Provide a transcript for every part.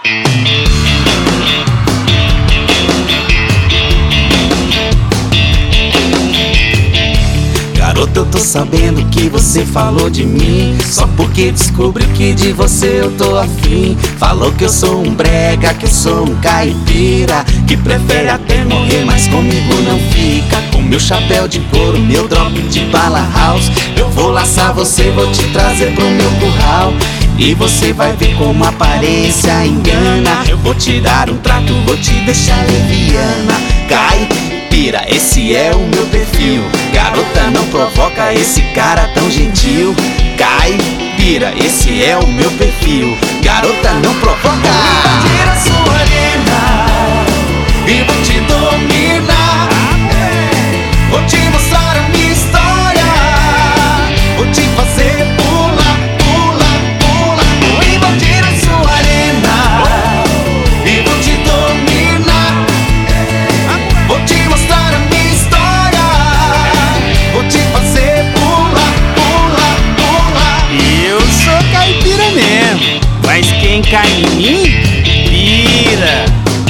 Garota, eu tô sabendo que você falou de mim só porque descobriu que de você eu tô afim. Falou que eu sou um brega, que eu sou um caipira, que prefere até morrer, mas comigo não fica. Com meu chapéu de couro, meu drop de bala house, eu vou laçar você, vou te trazer pro meu curral. E você vai ver como a aparência engana. Eu vou te dar um trato, vou te deixar leviana. Caipira, esse é o meu perfil. Garota, não provoca esse cara tão gentil. Caipira, esse é o meu perfil. Garota, não provoca. Vou invadir a sua arena e vou te dominar. Vou te mostrar a minha história, vou te fazer pular, pular, pular. Vou invadir a sua arena e vou te dominar. Vou te mostrar a minha história, vou te fazer pular, pular, pular. Eu sou caipira mesmo, mas quem cai em mim, pira.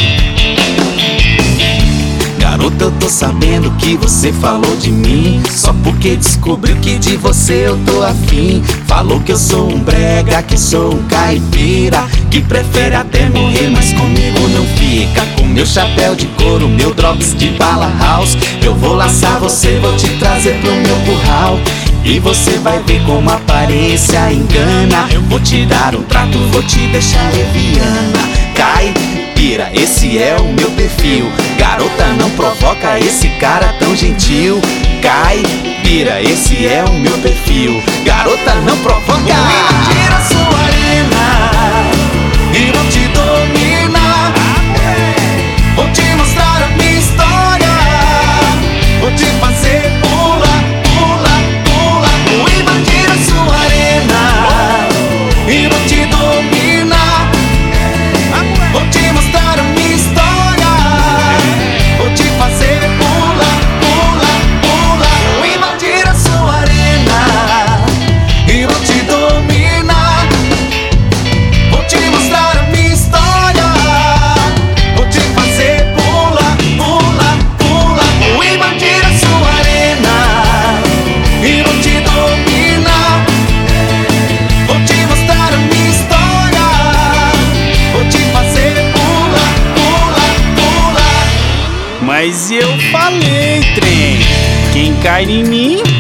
Garota, eu tô sabendo que você falou de mim só porque descobriu que de você eu tô afim. Falou que eu sou um brega, que sou um caipira, que prefere até morrer, mas comigo não fica. Com meu chapéu de couro, meu drops de bala house, eu vou laçar você, vou te trazer pro meu curral. E você vai ver como a aparência engana. Eu vou te dar um trato, vou te deixar leviana. Caipira, esse é o meu perfil. Garota, não provoca esse cara tão gentil. Caipira, esse é o meu perfil. Garota, não provoca. Vou invadir a sua arena e vou te dominar. Vou te mostrar a minha história, vou te fazer pular, pular, pular. Vou invadir a sua arena e vou te dominar. Vou te mostrar a minha história, vou te fazer pular, pular, pular. Vou invadir a sua arena e vou te dominar. Vou te mostrar a minha história, vou te fazer pular, pular, pular. Vou invadir a sua arena e vou te dominar. Vou te mostrar a minha história, vou te fazer pular, pular, pular. Mas eu falei, trem, quem cai em mim,